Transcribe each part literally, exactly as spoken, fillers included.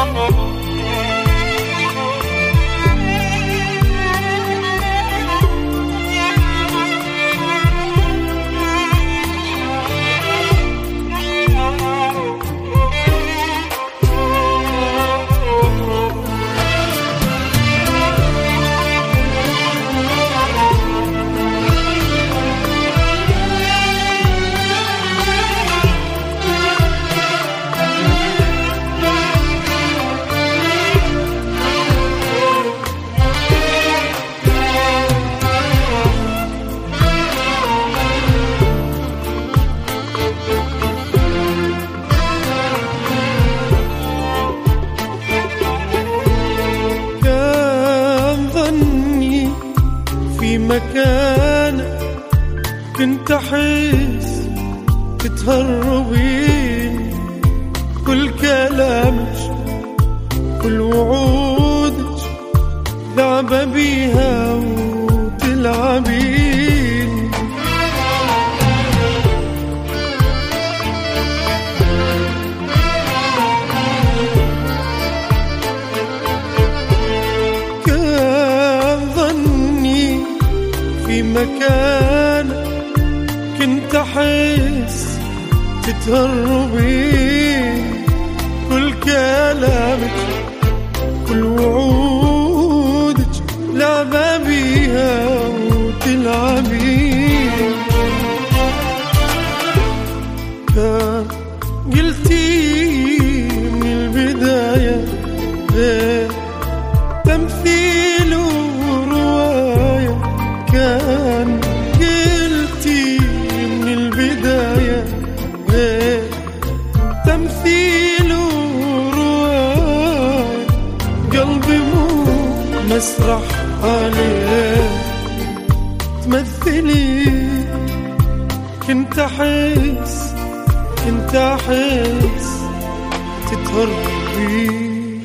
مكانك كنت أحس تتهربين، كل كلامك كل وعودك لعبة بيها وتلعبين. كان ظني في مكانك كنت أحس تتهربين، كل كلامك كل وعودك لعبة بيها وتلعبين. كان قلتي من البداية غير تمثيل ورواية، كان قلتي من البداية غير تمثيل ورواية، قلبي مو مسرح عليه تمثلي. كنت أحس كنت أحس تتهربي.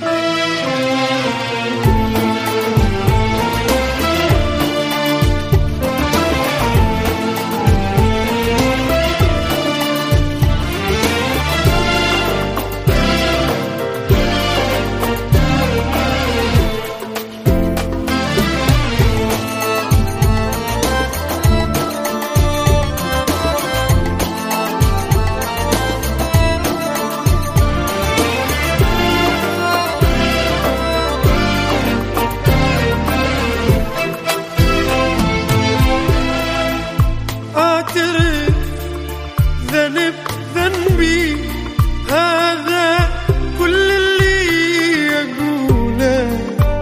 ذنب ذنبي هذا كل اللي أقوله،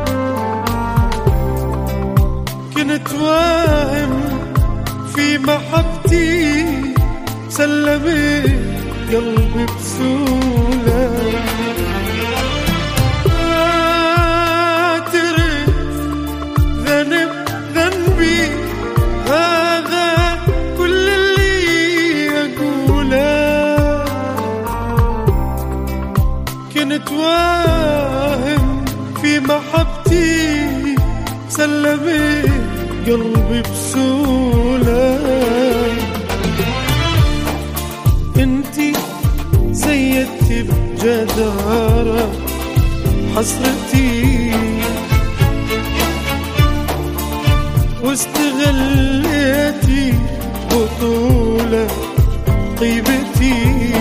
كنت واهم في محبتي سلمت قلبي بسهولة. أعترف ذنب ذنبي هذا كل كنت واهم في محبتي سلمت قلبي بسهولة. انتي زيدتي بجدارة حسرتي واستغليتي بطولة طيبتي.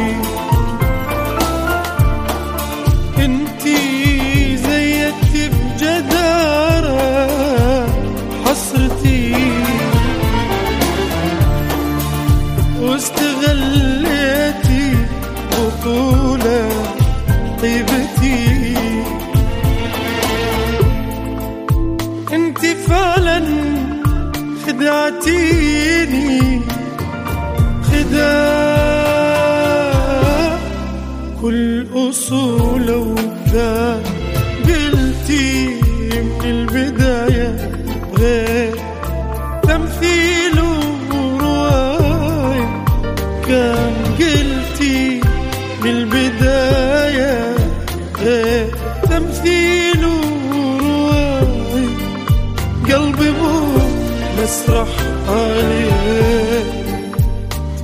انتي زيدتي بجدارة حسرتي واستغليتي بطولة طيبتي. انتي فعلا خدعتيني خداع كل أصول، وكان قلتي من البداية غير تمثيل ورواية، كان قلتي من البداية غير تمثيل ورواية، قلبي مو مسرح عليه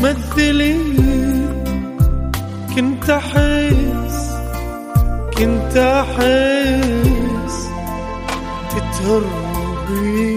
تمثلي. كنت أحس كنت تحس تهربي